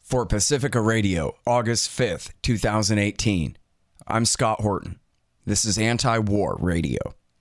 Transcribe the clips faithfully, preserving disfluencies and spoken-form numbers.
For Pacifica Radio, August fifth, twenty eighteen. I'm Scott Horton. This is Anti-War Radio.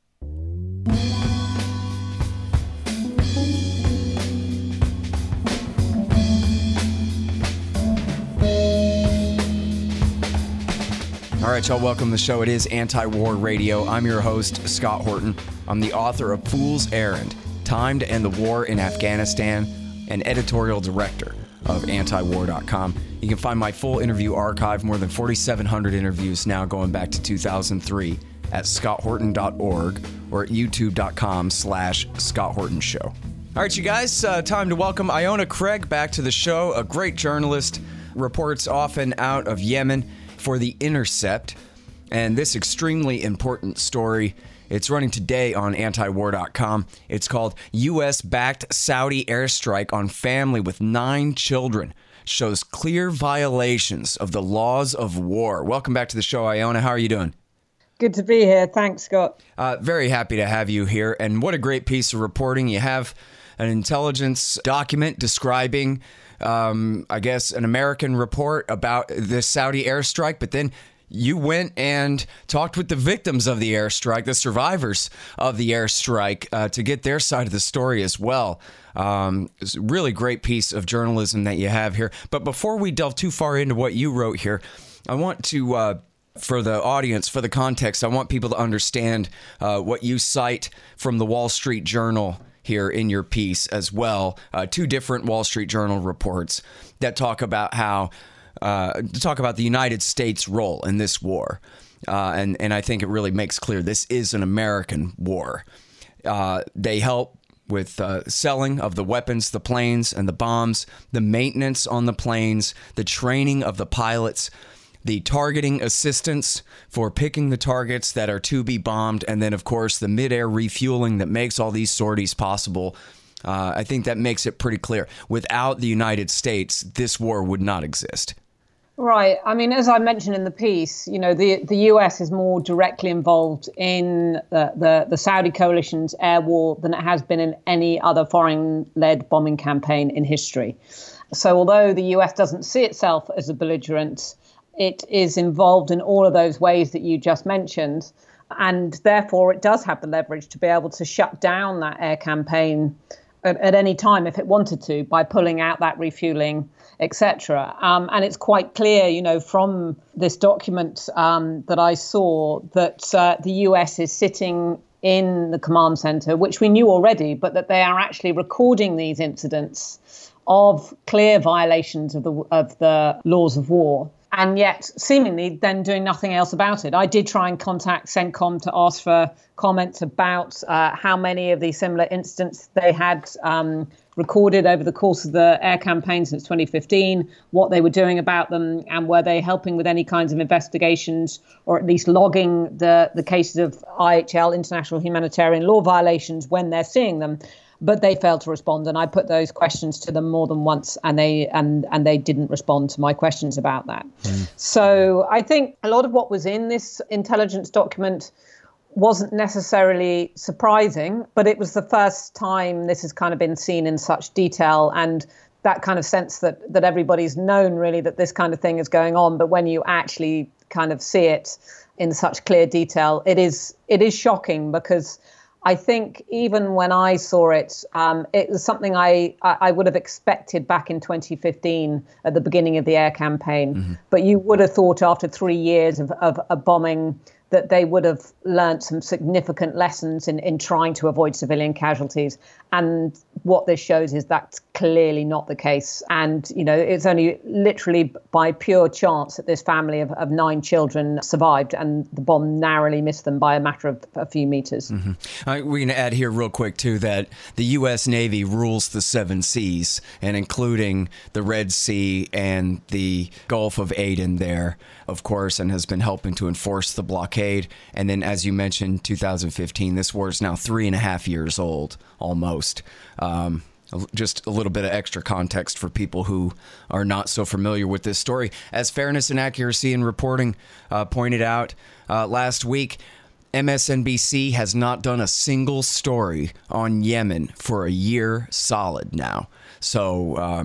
All right, y'all, welcome to the show. It is Anti-War Radio. I'm your host, Scott Horton. I'm the author of Fool's Errand, Time to End the War in Afghanistan, and editorial director of anti war dot com. You can find my full interview archive, more than forty-seven hundred interviews now going back to two thousand three, at scott horton dot org or at youtube dot com slash Scott Horton Show. All right, you guys, uh, time to welcome Iona Craig back to the show, a great journalist, reports often out of Yemen for The Intercept, and this extremely important story, it's running today on anti war dot com. It's called U S-backed Saudi airstrike on family with nine children shows clear violations of the laws of war. Welcome back to the show, Iona. How are you doing? Good to be here. Thanks, Scott. Uh, very happy to have you here. And what a great piece of reporting. You have an intelligence document describing, um, I guess, an American report about the Saudi airstrike, but then you went and talked with the victims of the airstrike, the survivors of the airstrike, uh, to get their side of the story as well. Um, it's a really great piece of journalism that you have here. But before we delve too far into what you wrote here, I want to, uh, for the audience, for the context, I want people to understand uh, what you cite from the Wall Street Journal here in your piece as well. Uh, two different Wall Street Journal reports that talk about how Uh, to talk about the United States' role in this war. Uh, and, and I think it really makes clear this is an American war. Uh, they help with uh, selling of the weapons, the planes, and the bombs, the maintenance on the planes, the training of the pilots, the targeting assistance for picking the targets that are to be bombed, and then, of course, the mid-air refueling that makes all these sorties possible. Uh, I think that makes it pretty clear. Without the United States, this war would not exist. Right. I mean, as I mentioned in the piece, you know, the, the U S is more directly involved in the, the, the Saudi coalition's air war than it has been in any other foreign-led bombing campaign in history. So although the U S doesn't see itself as a belligerent, it is involved in all of those ways that you just mentioned. And therefore, it does have the leverage to be able to shut down that air campaign at, at any time if it wanted to, by pulling out that refueling, et cetera. Um, and it's quite clear, you know, from this document um, that I saw that uh, the U S is sitting in the command center, which we knew already, but that they are actually recording these incidents of clear violations of the of the laws of war, and yet seemingly then doing nothing else about it. I did try and contact CENTCOM to ask for comments about uh, how many of these similar incidents they had um, recorded over the course of the air campaign since twenty fifteen, what they were doing about them, and were they helping with any kinds of investigations, or at least logging the, the cases of I H L, international humanitarian law violations, when they're seeing them. But they failed to respond, and I put those questions to them more than once, and they and and they didn't respond to my questions about that. Mm. So I think a lot of what was in this intelligence document wasn't necessarily surprising, but it was the first time this has kind of been seen in such detail, and that kind of sense that that everybody's known really that this kind of thing is going on. But when you actually kind of see it in such clear detail, it is it is shocking, because I think even when I saw it, um, it was something I, I would have expected back in twenty fifteen at the beginning of the air campaign. Mm-hmm. But you would have thought after three years of, of, of bombing that they would have learned some significant lessons in, in trying to avoid civilian casualties. And what this shows is that's clearly not the case. And, you know, it's only literally by pure chance that this family of, of nine children survived, and the bomb narrowly missed them by a matter of a few meters. Mm-hmm. All right, we're going to add here real quick, too, that the U S Navy rules the seven seas, and including the Red Sea and the Gulf of Aden there, of course, and has been helping to enforce the blockade. And then, as you mentioned, two thousand fifteen, this war is now three and a half years old, almost. Um, just a little bit of extra context for people who are not so familiar with this story. As Fairness and Accuracy in Reporting uh, pointed out uh, last week, M S N B C has not done a single story on Yemen for a year solid now. So um,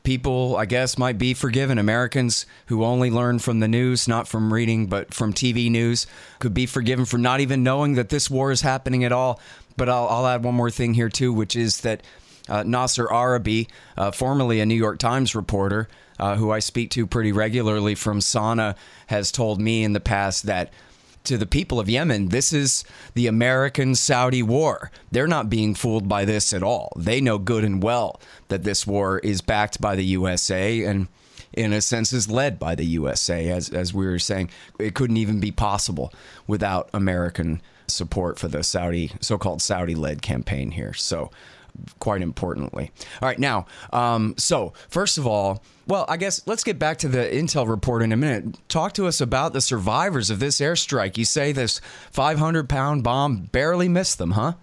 people, I guess, might be forgiven. Americans who only learn from the news, not from reading, but from T V news, could be forgiven for not even knowing that this war is happening at all. But I'll, I'll add one more thing here, too, which is that uh, Nasser Arabi, uh, formerly a New York Times reporter, uh, who I speak to pretty regularly from Sana'a, has told me in the past that to the people of Yemen, this is the American-Saudi war. They're not being fooled by this at all. They know good and well that this war is backed by the U S A and, in a sense, is led by the U S A. As as we were saying, it couldn't even be possible without American support for the Saudi, so-called Saudi-led campaign here. So, quite importantly. All right, now, um, so first of all, well, I guess let's get back to the intel report in a minute. Talk to us about the survivors of this airstrike. You say this five hundred pound bomb barely missed them, huh?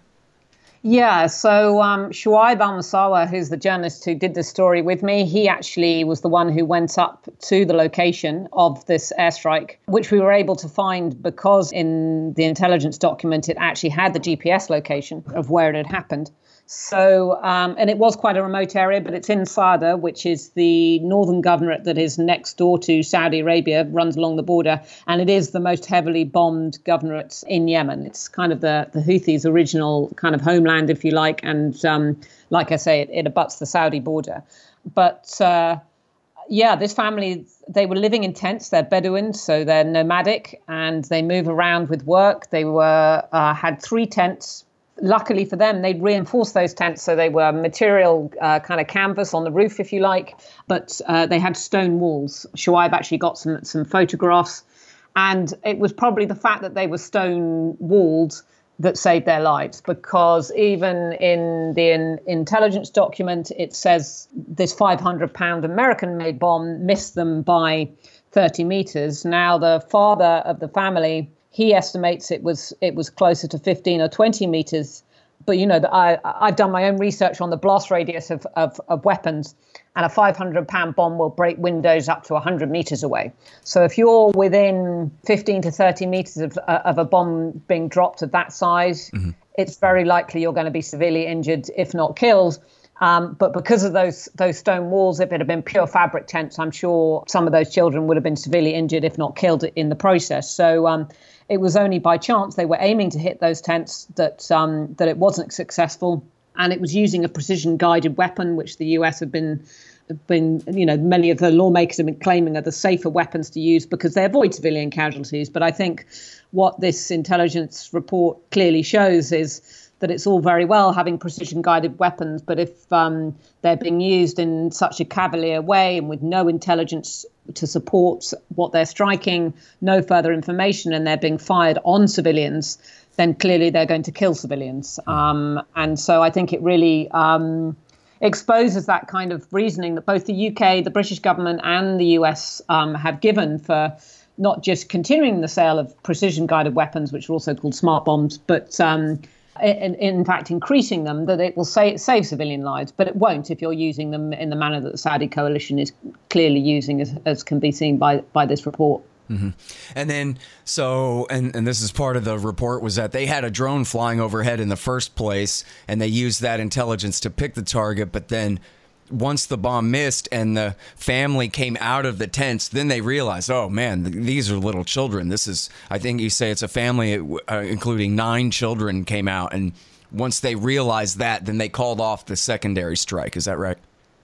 Yeah, so um, Shuaib al-Musawa, who's the journalist who did this story with me, he actually was the one who went up to the location of this airstrike, which we were able to find because in the intelligence document, it actually had the G P S location of where it had happened. So, um, and it was quite a remote area, but it's in Sada, which is the northern governorate that is next door to Saudi Arabia, runs along the border. And it is the most heavily bombed governorate in Yemen. It's kind of the, the Houthis' original kind of homeland, if you like. And um, like I say, it, it abuts the Saudi border. But uh, yeah, this family, they were living in tents. They're Bedouins, so they're nomadic and they move around with work. They were uh, had three tents. Luckily for them, they'd reinforced those tents, so they were material uh, kind of canvas on the roof, if you like, but uh, they had stone walls. Shuaib actually got some some photographs, and it was probably the fact that they were stone walled that saved their lives, because even in the in, intelligence document, it says this five hundred pound American-made bomb missed them by thirty meters. Now, the father of the family, he estimates it was it was closer to fifteen or twenty meters. But, you know, I, I've done my own research on the blast radius of, of, of weapons, and a five hundred pound bomb will break windows up to one hundred meters away. So if you're within fifteen to thirty meters of, uh, of a bomb being dropped of that size, mm-hmm. it's very likely you're going to be severely injured, if not killed. Um, but because of those those stone walls, if it had been pure fabric tents, I'm sure some of those children would have been severely injured, if not killed in the process. So um, it was only by chance they were aiming to hit those tents that um, that it wasn't successful. And it was using a precision guided weapon, which the U S have been, have been, you know, many of the lawmakers have been claiming are the safer weapons to use because they avoid civilian casualties. But I think what this intelligence report clearly shows is that it's all very well having precision-guided weapons, but if um, they're being used in such a cavalier way and with no intelligence to support what they're striking, no further information, and they're being fired on civilians, then clearly they're going to kill civilians. Um, and so I think it really um, exposes that kind of reasoning that both the U K, the British government, and the U S um, have given for not just continuing the sale of precision-guided weapons, which are also called smart bombs, but um, In, in fact, increasing them, that it will say, save civilian lives, but it won't if you're using them in the manner that the Saudi coalition is clearly using, as, as can be seen by, by this report. Mm-hmm. And then, so, and, and this is part of the report, was that they had a drone flying overhead in the first place, and they used that intelligence to pick the target, but then once the bomb missed and the family came out of the tents, then they realized, oh, man, th- these are little children. This is, I think you say it's a family, uh, including nine children came out. And once they realized that, then they called off the secondary strike. Is that right?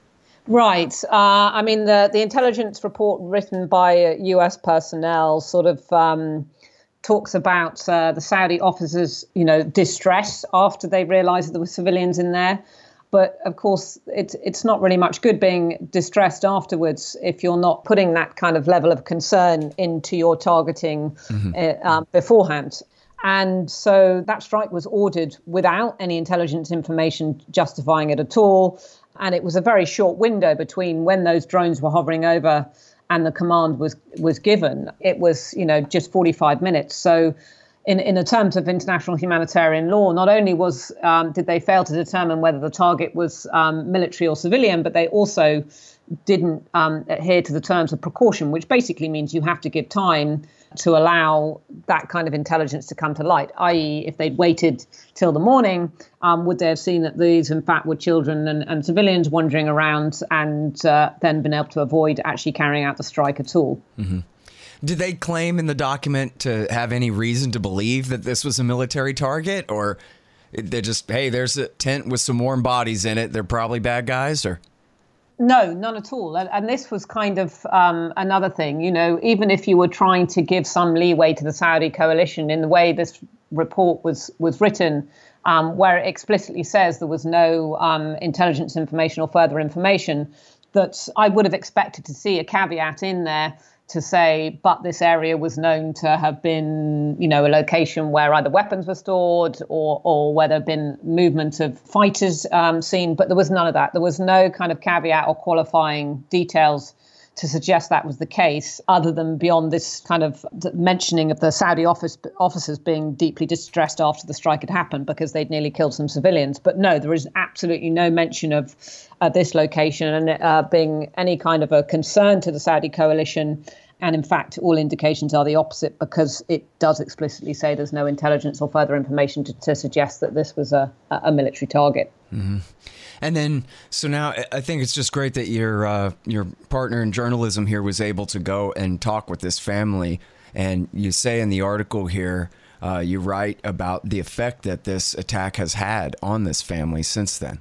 Right. Uh, I mean, the, the intelligence report written by U S personnel sort of um, talks about uh, the Saudi officers, you know, distress after they realized that there were civilians in there. But of course, it's it's not really much good being distressed afterwards if you're not putting that kind of level of concern into your targeting mm-hmm. uh, um, beforehand. And so that strike was ordered without any intelligence information justifying it at all. And it was a very short window between when those drones were hovering over and the command was was given. It was, you know, just forty-five minutes. So In, in the terms of international humanitarian law, not only was um, did they fail to determine whether the target was um, military or civilian, but they also didn't um, adhere to the terms of precaution, which basically means you have to give time to allow that kind of intelligence to come to light, that is if they'd waited till the morning, um, would they have seen that these, in fact, were children and, and civilians wandering around and uh, then been able to avoid actually carrying out the strike at all? Mm-hmm. Did they claim in the document to have any reason to believe that this was a military target, or they're just, hey, there's a tent with some warm bodies in it, they're probably bad guys, or? No, none at all. And, and this was kind of um, another thing, you know, even if you were trying to give some leeway to the Saudi coalition in the way this report was was written, um, where it explicitly says there was no um, intelligence information or further information, that I would have expected to see a caveat in there to say, but this area was known to have been, you know, a location where either weapons were stored or or where there had been movement of fighters um, seen. But there was none of that. There was no kind of caveat or qualifying details to suggest that was the case, other than beyond this kind of mentioning of the Saudi office, officers being deeply distressed after the strike had happened because they'd nearly killed some civilians. But no, there is absolutely no mention of uh, this location and uh, being any kind of a concern to the Saudi coalition. And in fact, all indications are the opposite, because it does explicitly say there's no intelligence or further information to, to suggest that this was a, a military target. Mm-hmm. And then, so now I think it's just great that your uh, your partner in journalism here was able to go and talk with this family. And you say in the article here, uh, you write about the effect that this attack has had on this family since then.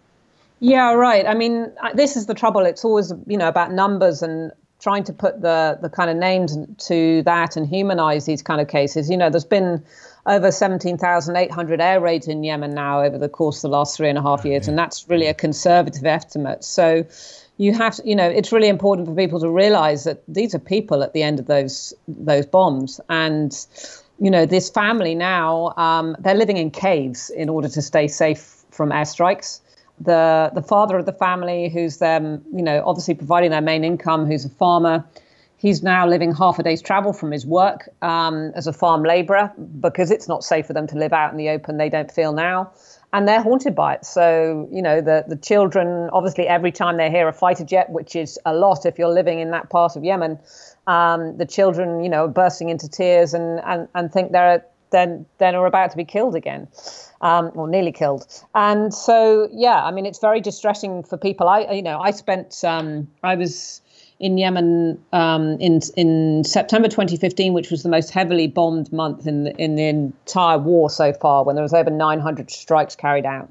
Yeah, right. I mean, this is the trouble. It's always, you know, about numbers and trying to put the the kind of names to that and humanize these kind of cases. You know, there's been over seventeen thousand eight hundred air raids in Yemen now over the course of the last three and a half years. And that's really a conservative estimate. So you have to, you know, it's really important for people to realize that these are people at the end of those those bombs. And, you know, this family now, um, they're living in caves in order to stay safe from airstrikes. The the father of the family, who's them, you know, obviously providing their main income, who's a farmer, he's now living half a day's travel from his work um, as a farm labourer, because it's not safe for them to live out in the open, they don't feel now. And they're haunted by it. So, you know, the, the children, obviously, every time they hear a fighter jet, which is a lot if you're living in that part of Yemen, um, the children, you know, are bursting into tears and, and, and think they're then then are about to be killed again, um, or nearly killed. And so, yeah, I mean, it's very distressing for people. I, you know, I spent, um, I was in Yemen um, in in September twenty fifteen, which was the most heavily bombed month in the, in the entire war so far, when there was over nine hundred strikes carried out.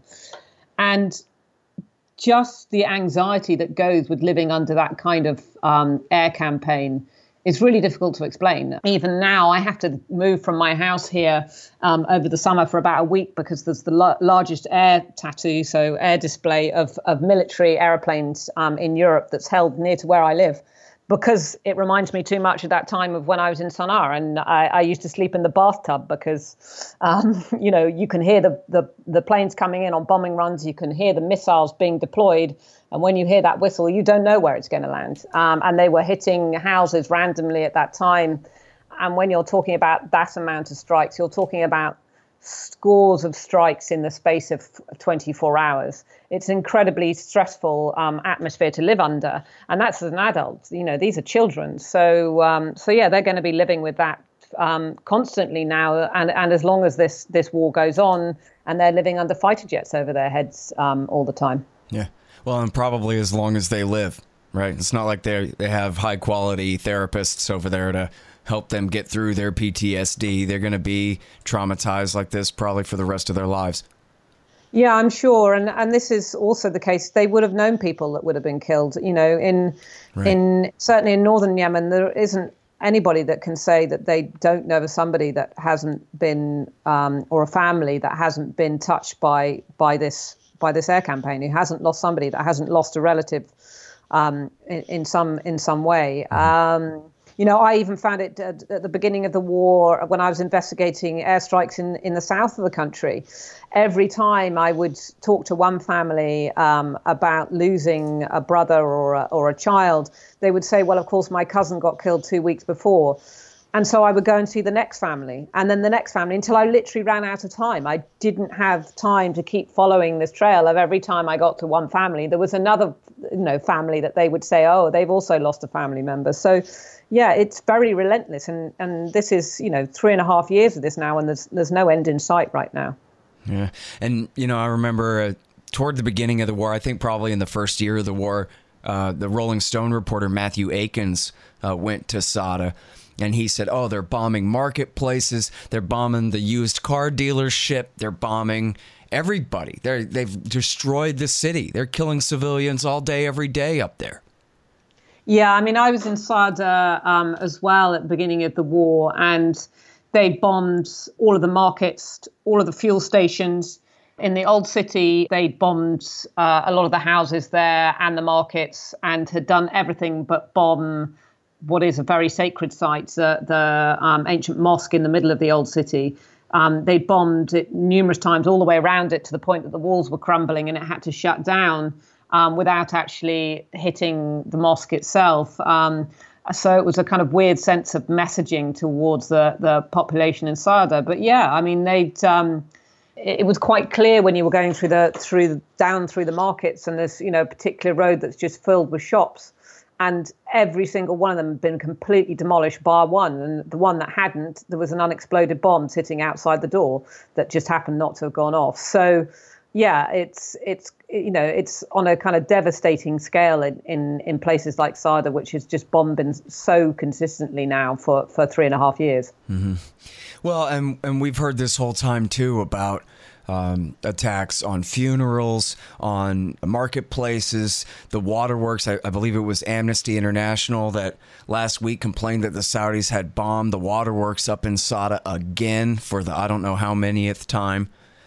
And just the anxiety that goes with living under that kind of um, air campaign is really difficult to explain. Even now, I have to move from my house here um, over the summer for about a week, because there's the lo- largest air tattoo, so air display of, of military aeroplanes um, in Europe that's held near to where I live, because it reminds me too much of that time of when I was in Sana'a, and I, I used to sleep in the bathtub because, um, you know, you can hear the, the, the planes coming in on bombing runs, you can hear the missiles being deployed, and when you hear that whistle, you don't know where it's going to land. Um, and they were hitting houses randomly at that time. And when you're talking about that amount of strikes, you're talking about scores of strikes in the space of twenty-four hours. It's an incredibly stressful um, atmosphere to live under. And that's as an adult. You know, these are children. So, um, so yeah, they're going to be living with that um, constantly now. And, and as long as this, this war goes on, and they're living under fighter jets over their heads um, all the time. Yeah. Well, and probably as long as they live, right? It's not like they they have high quality therapists over there to help them get through their P T S D. They're going to be traumatized like this probably for the rest of their lives. Yeah, I'm sure. And and this is also the case. They would have known people that would have been killed. You know, in right. in certainly in northern Yemen, there isn't anybody that can say that they don't know of somebody that hasn't been, um, or a family that hasn't been touched by by this by this air campaign, who hasn't lost somebody, that hasn't lost a relative um, in, in some in some way. Um, you know, I even found it at, at the beginning of the war, when I was investigating airstrikes in, in the south of the country. Every time I would talk to one family um, about losing a brother or a, or a child, they would say, well, of course, my cousin got killed two weeks before. And so I would go and see the next family and then the next family until I literally ran out of time. I didn't have time to keep following this trail of every time I got to one family, there was another, you know, family that they would say, oh, they've also lost a family member. So, yeah, it's very relentless. And, and this is, you know, three and a half years of this now, and there's there's no end in sight right now. Yeah. And, you know, I remember uh, toward the beginning of the war, I think probably in the first year of the war, uh, the Rolling Stone reporter Matthew Akins uh, went to Sada. And he said, oh, they're bombing marketplaces. They're bombing the used car dealership. They're bombing everybody. They're, they've destroyed the city. They're killing civilians all day, every day up there. Yeah, I mean, I was in Sada um, as well at the beginning of the war, and they bombed all of the markets, all of the fuel stations. In the old city, they bombed uh, a lot of the houses there and the markets, and had done everything but bomb what is a very sacred site, the, the um, ancient mosque in the middle of the old city. Um, they bombed it numerous times all the way around it to the point that the walls were crumbling and it had to shut down um, without actually hitting the mosque itself. Um, so it was a kind of weird sense of messaging towards the, the population in Sada. But yeah, I mean, they'd... Um, it was quite clear when you were going through the through the, down through the markets, and there's, you know, a particular road that's just filled with shops. And every single one of them had been completely demolished bar one. And the one that hadn't, there was an unexploded bomb sitting outside the door that just happened not to have gone off. So, yeah, it's, it's you know, it's on a kind of devastating scale in, in, in places like Sada, which has just bombed so consistently now for, for three and a half years. Mm-hmm. Well, and, and we've heard this whole time, too, about Um, attacks on funerals, on marketplaces, the waterworks. I, I believe it was Amnesty International that last week complained that the Saudis had bombed the waterworks up in Sada again for the I don't know how manyth time.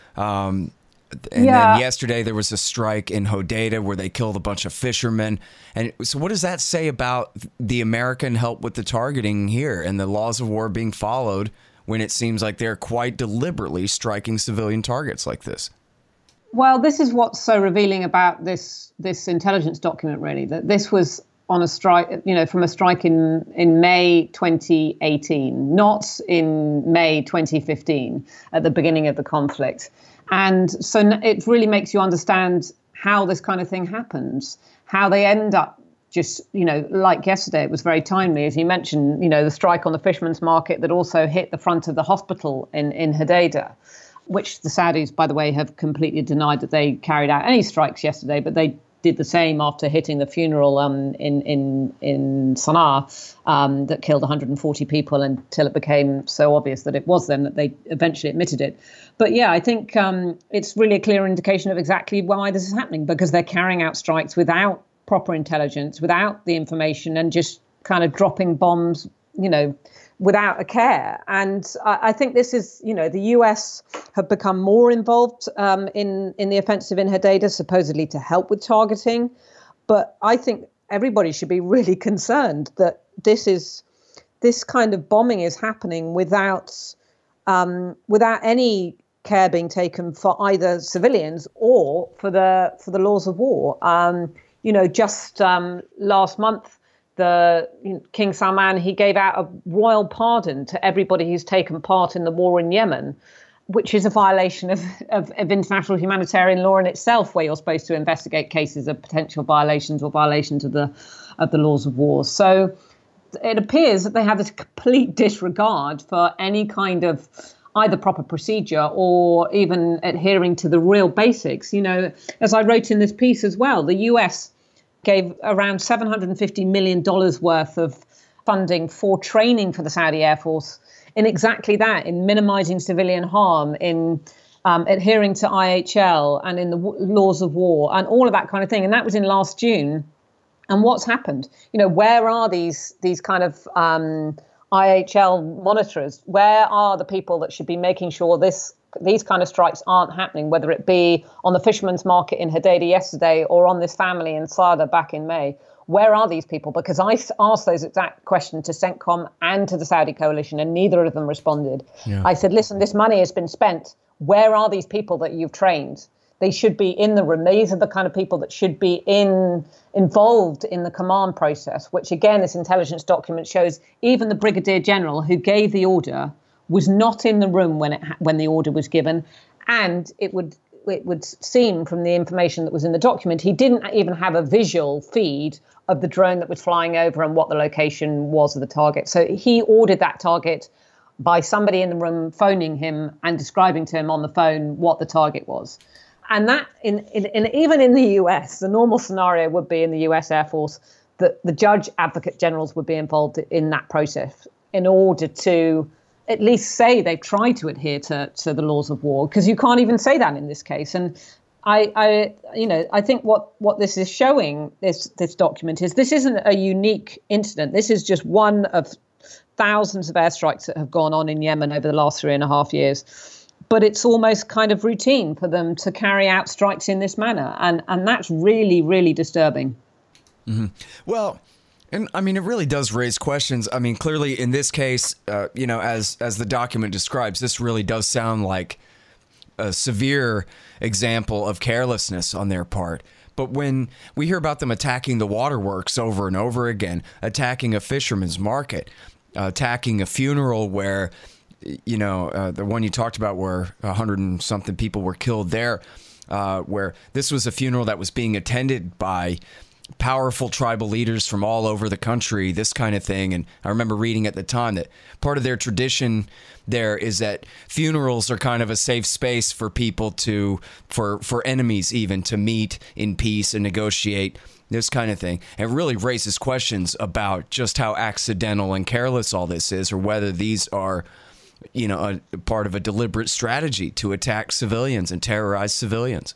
Um, and yeah. then yesterday there was a strike in Hodeidah where they killed a bunch of fishermen. And so what does that say about the American help with the targeting here and the laws of war being followed when it seems like they're quite deliberately striking civilian targets like this? Well, this is what's so revealing about this this intelligence document, really, that this was on a strike, you know, from a strike in, in May twenty eighteen, not in May twenty fifteen, at the beginning of the conflict. And so it really makes you understand how this kind of thing happens, how they end up just, you know, like yesterday, it was very timely, as you mentioned, you know, the strike on the fishermen's market that also hit the front of the hospital in, in Hodeidah, which the Saudis, by the way, have completely denied that they carried out any strikes yesterday, but they did the same after hitting the funeral um, in, in, in Sana'a um, that killed one hundred forty people until it became so obvious that it was them that they eventually admitted it. But yeah, I think um, it's really a clear indication of exactly why this is happening, because they're carrying out strikes without proper intelligence, without the information, and just kind of dropping bombs, you know, without a care. And I, I think this is, you know, the U S have become more involved um, in, in the offensive in Hodeidah, supposedly to help with targeting. But I think everybody should be really concerned that this is this kind of bombing is happening without um, without any care being taken for either civilians or for the for the laws of war. Um, You know, just um, last month, the you know, King Salman, he gave out a royal pardon to everybody who's taken part in the war in Yemen, which is a violation of, of, of international humanitarian law in itself, where you're supposed to investigate cases of potential violations or violations of the of the laws of war. So it appears that they have this complete disregard for any kind of either proper procedure or even adhering to the real basics. You know, as I wrote in this piece as well, the U S gave around seven hundred fifty million dollars worth of funding for training for the Saudi Air Force in exactly that, in minimizing civilian harm, in um, adhering to I H L and in the w- laws of war and all of that kind of thing. And that was in last June. And what's happened? You know, where are these these kind of um, I H L monitors? Where are the people that should be making sure this these kind of strikes aren't happening, whether it be on the fishermen's market in Hodeidah yesterday or on this family in Sada back in May? Where are these people? Because I asked those exact questions to CENTCOM and to the Saudi coalition, and neither of them responded. Yeah. I said, listen, this money has been spent. Where are these people that you've trained? They should be in the room. These are the kind of people that should be in involved in the command process, which again, this intelligence document shows even the Brigadier General who gave the order was not in the room when it when the order was given. And it would it would seem from the information that was in the document, he didn't even have a visual feed of the drone that was flying over and what the location was of the target. So he ordered that target by somebody in the room phoning him and describing to him on the phone what the target was. And that, in, in, in even in the U S, the normal scenario would be in the U S Air Force that the judge advocate generals would be involved in that process in order to at least say they've tried to adhere to, to the laws of war, because you can't even say that in this case. And I, I, you know, I think what, what this is showing, this this document, is this isn't a unique incident. This is just one of thousands of airstrikes that have gone on in Yemen over the last three and a half years. But it's almost kind of routine for them to carry out strikes in this manner. And, and that's really, really disturbing. Mm-hmm. Well, and I mean, it really does raise questions. I mean, clearly in this case, uh, you know, as as the document describes, this really does sound like a severe example of carelessness on their part. But when we hear about them attacking the waterworks over and over again, attacking a fisherman's market, uh, attacking a funeral where, you know, uh, the one you talked about where a hundred and something people were killed there, uh, where this was a funeral that was being attended by powerful tribal leaders from all over the country, this kind of thing. And I remember reading at the time that part of their tradition there is that funerals are kind of a safe space for people to, for, for enemies even, to meet in peace and negotiate, this kind of thing. And it really raises questions about just how accidental and careless all this is, or whether these are, you know, a part of a deliberate strategy to attack civilians and terrorize civilians.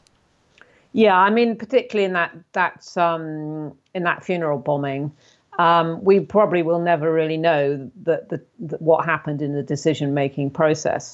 Yeah, I mean, particularly in that that um, in that funeral bombing, um, we probably will never really know that the, the, what happened in the decision-making process,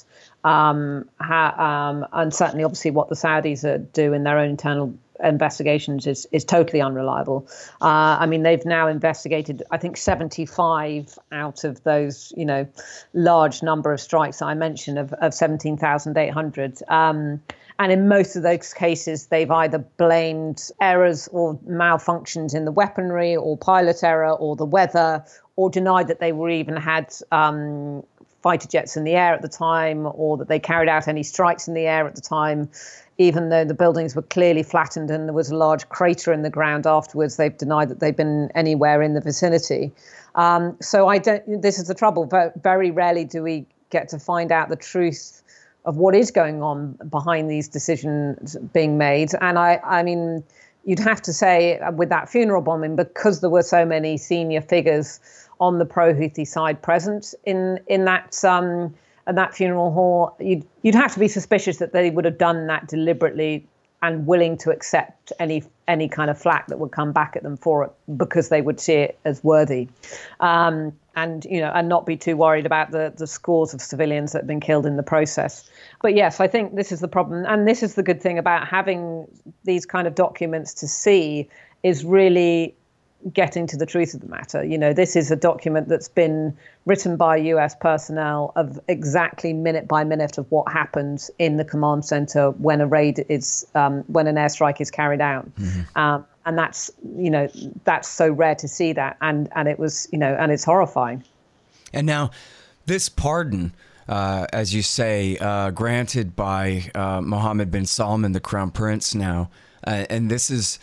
um, ha, um, and certainly, obviously, what the Saudis uh, do in their own internal investigations is is totally unreliable. Uh, I mean, they've now investigated, I think, seventy-five out of those, you know, large number of strikes that I mentioned of, of seventeen thousand eight hundred. Um, And in most of those cases, they've either blamed errors or malfunctions in the weaponry or pilot error or the weather, or denied that they were even had um, fighter jets in the air at the time, or that they carried out any strikes in the air at the time, even though the buildings were clearly flattened and there was a large crater in the ground afterwards. They've denied that they've been anywhere in the vicinity. Um, so I don't. This is the trouble. Very rarely do we get to find out the truth of what is going on behind these decisions being made. And I, I mean, you'd have to say with that funeral bombing, because there were so many senior figures on the pro-Houthi side present in in that um, in that funeral hall, you'd you'd have to be suspicious that they would have done that deliberately and willing to accept any any kind of flack that would come back at them for it, because they would see it as worthy. Um, and, you know, and not be too worried about the, the scores of civilians that have been killed in the process. But yes, I think this is the problem. And this is the good thing about having these kind of documents to see, is really getting to the truth of the matter. You know, this is a document that's been written by U S personnel of exactly minute by minute of what happens in the command center when a raid is, um, when an airstrike is carried out. Mm-hmm. Um, and that's, you know, that's so rare to see that. And, and it was, you know, and it's horrifying. And now this pardon, uh, as you say, uh, granted by uh, Mohammed bin Salman, the crown prince now, uh, and this is,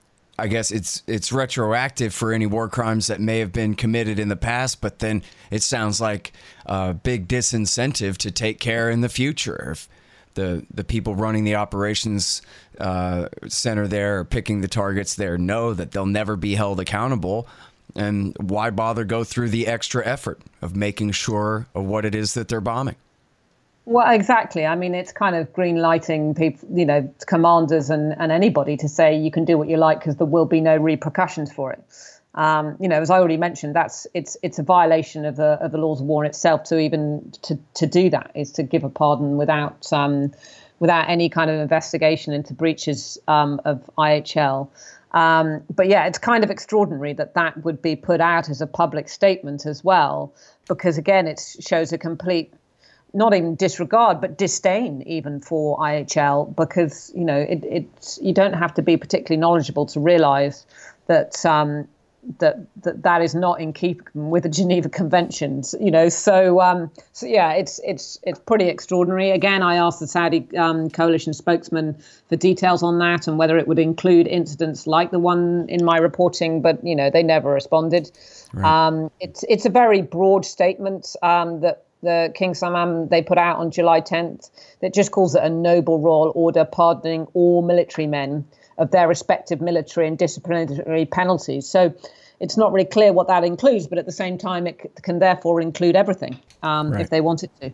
I guess it's it's retroactive for any war crimes that may have been committed in the past, but then it sounds like a big disincentive to take care in the future. If the the people running the operations uh, center there, or picking the targets there, know that they'll never be held accountable, and why bother go through the extra effort of making sure of what it is that they're bombing? Well, exactly. I mean, it's kind of green lighting people, you know, commanders and, and anybody to say you can do what you like because there will be no repercussions for it. Um, you know, as I already mentioned, that's it's it's a violation of the of the laws of war in itself to even to to do that, is to give a pardon without um, without any kind of investigation into breaches um, of I H L. Um, but yeah, it's kind of extraordinary that that would be put out as a public statement as well, because again, it shows a complete not even disregard, but disdain even for I H L, because, you know, it, it you don't have to be particularly knowledgeable to realize that um, that, that that is not in keeping with the Geneva Conventions, you know. So, um, so yeah, it's it's it's pretty extraordinary. Again, I asked the Saudi um, coalition spokesman for details on that and whether it would include incidents like the one in my reporting, but, you know, they never responded. Right. Um, it's it's a very broad statement um, that the King Salman, they put out on July tenth, that just calls it a noble royal order pardoning all military men of their respective military and disciplinary penalties. So it's not really clear what that includes, but at the same time, it c- can therefore include everything um, right. if they wanted to.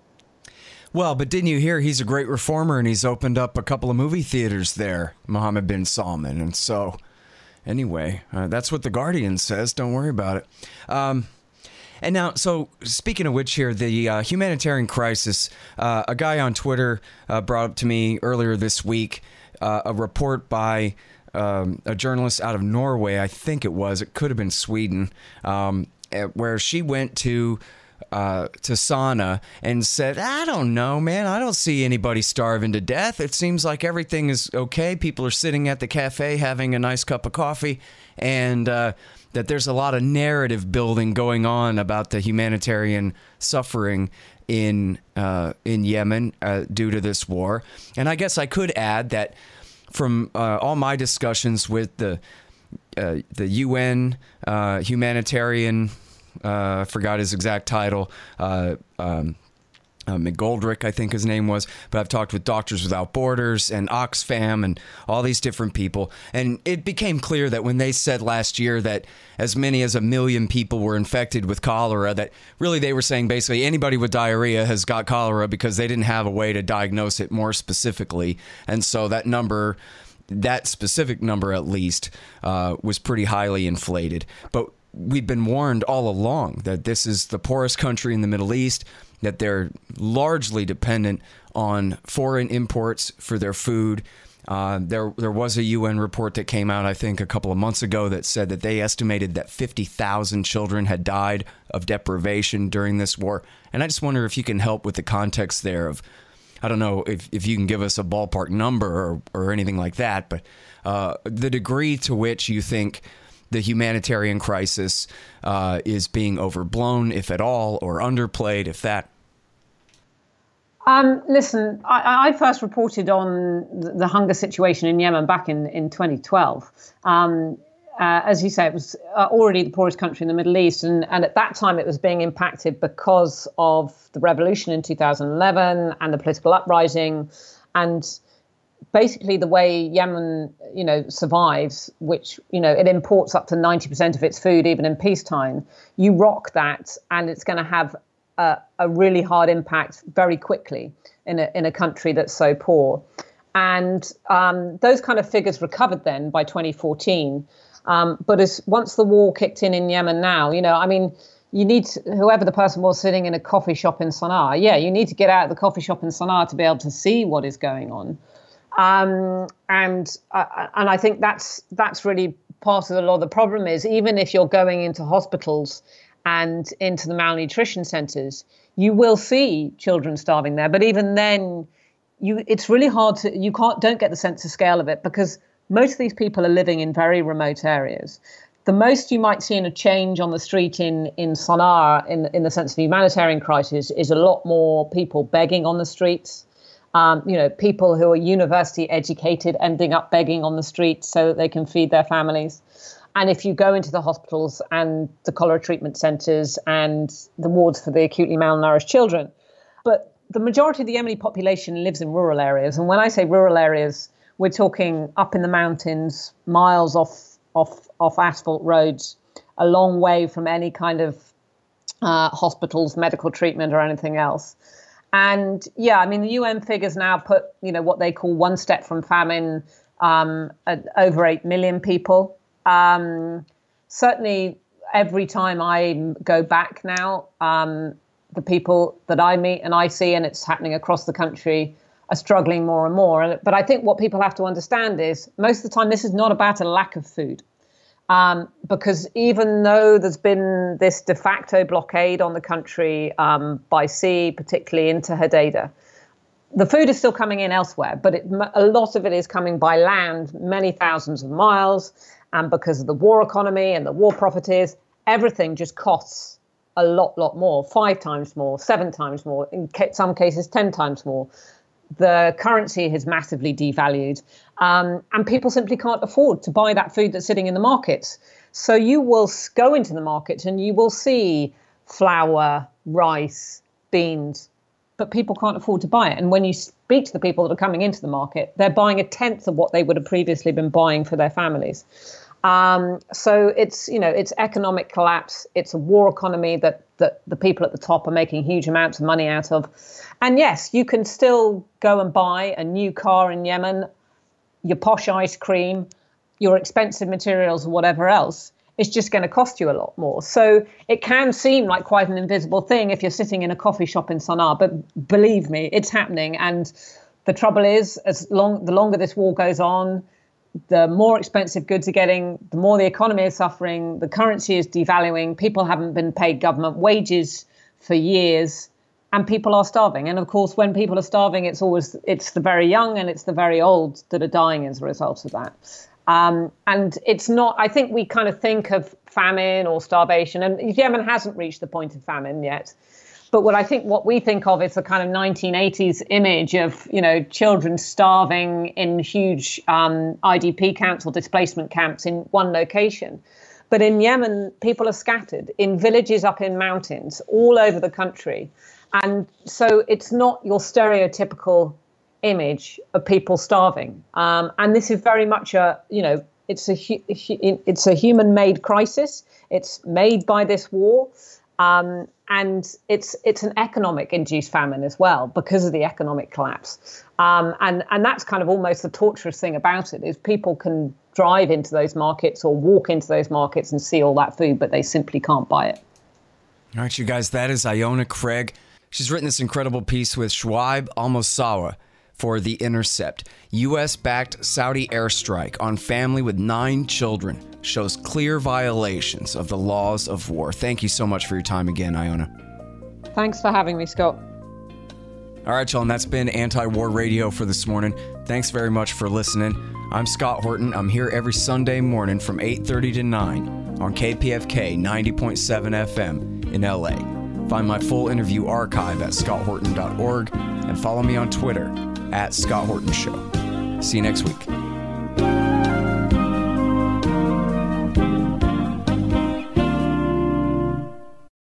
Well, but didn't you hear he's a great reformer and he's opened up a couple of movie theaters there, Mohammed bin Salman. And so anyway, uh, that's what The Guardian says. Don't worry about it. Um, And now, so speaking of which here, the uh, humanitarian crisis, uh, a guy on Twitter uh, brought up to me earlier this week uh, a report by um, a journalist out of Norway, I think it was, it could have been Sweden, um, where she went to uh, to Sana and said, I don't know, man, I don't see anybody starving to death. It seems like everything is okay. People are sitting at the cafe having a nice cup of coffee, and uh, that there's a lot of narrative building going on about the humanitarian suffering in uh, in Yemen uh, due to this war. And I guess I could add that from uh, all my discussions with the uh, the U N uh, humanitarian, uh, I forgot his exact title, uh, um, Uh, McGoldrick, I think his name was, but I've talked with Doctors Without Borders and Oxfam and all these different people. And it became clear that when they said last year that as many as a million people were infected with cholera, that really they were saying basically anybody with diarrhea has got cholera because they didn't have a way to diagnose it more specifically. And so that number, that specific number at least, uh, was pretty highly inflated. But we've been warned all along that this is the poorest country in the Middle East, that they're largely dependent on foreign imports for their food. Uh, there there was a U N report that came out, I think, a couple of months ago that said that they estimated that fifty thousand children had died of deprivation during this war. And I just wonder if you can help with the context there of, I don't know if, if you can give us a ballpark number or, or anything like that, but uh, the degree to which you think the humanitarian crisis uh, is being overblown, if at all, or underplayed, if that. Um, listen, I, I first reported on the hunger situation in Yemen back in, in twenty twelve. Um, uh, as you say, it was already the poorest country in the Middle East. And, and at that time, it was being impacted because of the revolution in two thousand eleven and the political uprising. And basically the way Yemen, you know, survives, which, you know, it imports up to ninety percent of its food, even in peacetime, you rock that and it's going to have a, a really hard impact very quickly in a, in a country that's so poor. And um, those kind of figures recovered then by twenty fourteen. Um, but as once the war kicked in in Yemen now, you know, I mean, you need to, whoever the person was sitting in a coffee shop in Sana'a, yeah, you need to get out of the coffee shop in Sana'a to be able to see what is going on. Um, and uh, and I think that's that's really part of a lot of the problem is even if you're going into hospitals and into the malnutrition centres, you will see children starving there. But even then, you it's really hard to you can't don't get the sense of scale of it because most of these people are living in very remote areas. The most you might see in a change on the street in in Sana'a, in in the sense of the humanitarian crisis, is a lot more people begging on the streets. Um, you know, people who are university educated ending up begging on the street so that they can feed their families. And if you go into the hospitals and the cholera treatment centres and the wards for the acutely malnourished children, but the majority of the Yemeni population lives in rural areas. And when I say rural areas, we're talking up in the mountains, miles off off off asphalt roads, a long way from any kind of uh, hospitals, medical treatment or anything else. And yeah, I mean, the U N figures now put, you know, what they call one step from famine um, at over eight million people. Um, certainly, every time I go back now, um, the people that I meet and I see, and it's happening across the country, are struggling more and more. But I think what people have to understand is most of the time, this is not about a lack of food. Um, because even though there's been this de facto blockade on the country um, by sea, particularly into Hodeidah, the food is still coming in elsewhere, but it, a lot of it is coming by land, many thousands of miles. And because of the war economy and the war properties, everything just costs a lot, lot more, five times more, seven times more, in some cases, ten times more. The currency has massively devalued, um, and people simply can't afford to buy that food that's sitting in the markets. So you will go into the market and you will see flour, rice, beans, but people can't afford to buy it. And when you speak to the people that are coming into the market, they're buying a tenth of what they would have previously been buying for their families. Um, so it's, you know, it's economic collapse. It's a war economy that, that the people at the top are making huge amounts of money out of. And yes, you can still go and buy a new car in Yemen, your posh ice cream, your expensive materials or whatever else. It's just going to cost you a lot more. So it can seem like quite an invisible thing if you're sitting in a coffee shop in Sana'a, but believe me, it's happening. And the trouble is, as long the longer this war goes on, the more expensive goods are getting, the more the economy is suffering, the currency is devaluing, people haven't been paid government wages for years, and people are starving. And of course, when people are starving, it's always it's the very young and it's the very old that are dying as a result of that. Um, and it's not, I think we kind of think of famine or starvation, and Yemen hasn't reached the point of famine yet. But what I think what we think of is the kind of nineteen eighties image of, you know, children starving in huge um, I D P camps or displacement camps in one location. But in Yemen, people are scattered in villages up in mountains all over the country. And so it's not your stereotypical image of people starving. Um, and this is very much a, you know, it's a, it's a human-made crisis. It's made by this war. Um, and it's it's an economic-induced famine as well because of the economic collapse. Um, and, and that's kind of almost the torturous thing about it is people can drive into those markets or walk into those markets and see all that food, but they simply can't buy it. All right, you guys, that is Iona Craig. She's written this incredible piece with Shoaib Al-Mosawa for The Intercept. U S-backed Saudi airstrike on family with nine children shows clear violations of the laws of war. Thank you so much for your time again, Iona. Thanks for having me, Scott. All right, y'all, and that's been Anti-War Radio for this morning. Thanks very much for listening. I'm Scott Horton. I'm here every Sunday morning from eight thirty to nine on K P F K ninety point seven F M in L A. Find my full interview archive at scott horton dot org and follow me on Twitter at Scott Horton Show. See you next week.